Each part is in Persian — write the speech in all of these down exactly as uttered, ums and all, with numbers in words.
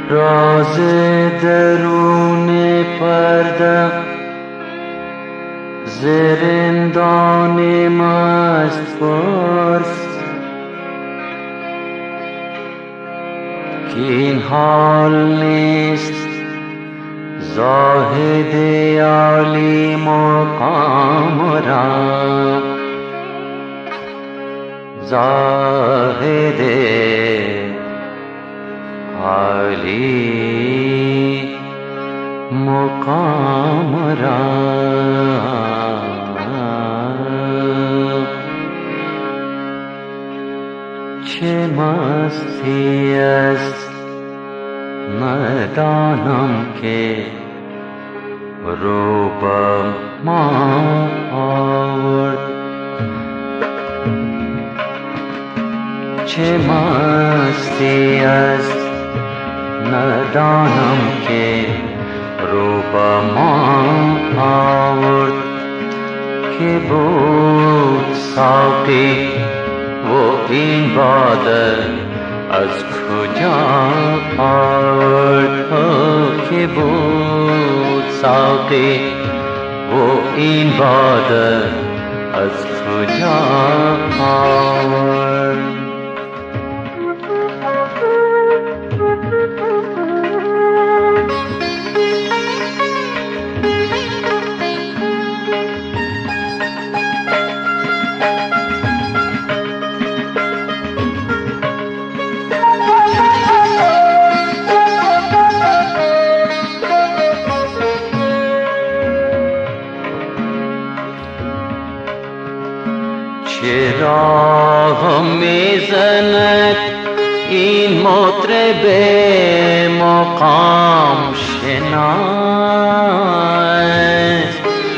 راز درون پرده زرندان مست پرس که این حال نیست زاهد عالی مقام را، زاهد عالی مقام را. چه مستی است ندانم که رو به ما آورد، چه مستی است ندانم که رو به ما آورد، که بود ساقی و این باده از کجا آورد، که بود ساقی و این باده از کجا آورد. چرا میزند این مطرب مقام شناس،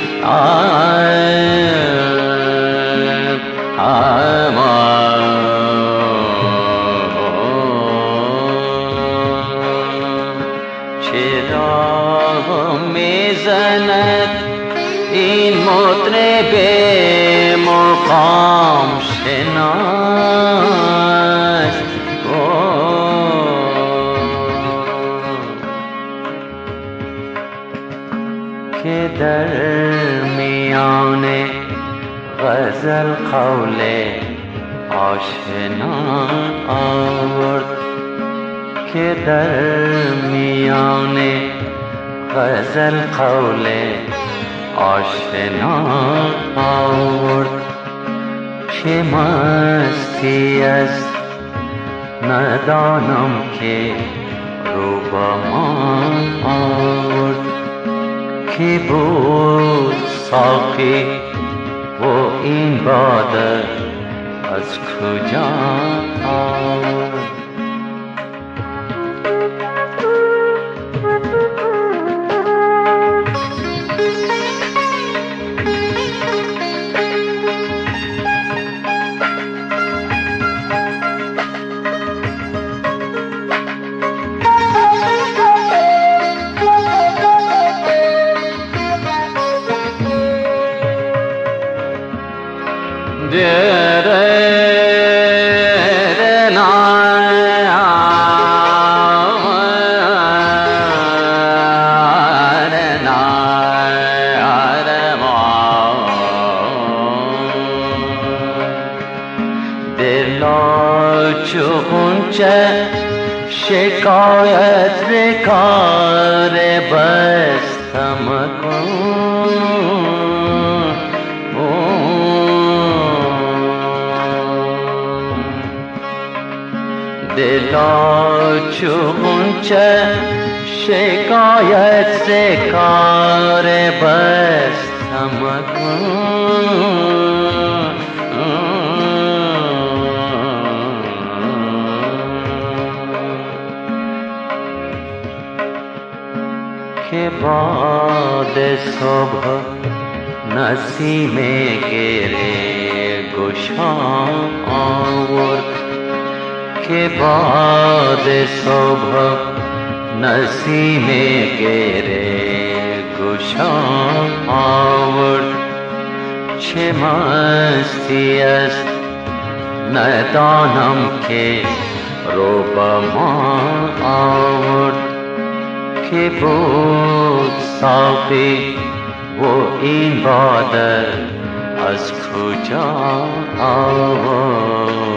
چرا میزند این مطرب مقام شناس، که در میان غزل قول آشنا آورد، که در میان غزل قول آشنا آورد. چه مستی است ندانم که رو با ما آورد، که بود ساقی و این باده از کجا آورد. دلا چو غنچه شکایت رکار بستم کن، دلا چو غنچه شکایت رکار بستم کن، که باد صبح نسیم گره گشا آورد، که باد صبح نسیم گره گشا آورد. چه مستی است ندانم که رو با ما آورد که بود صافی و این باده از کجا آورد.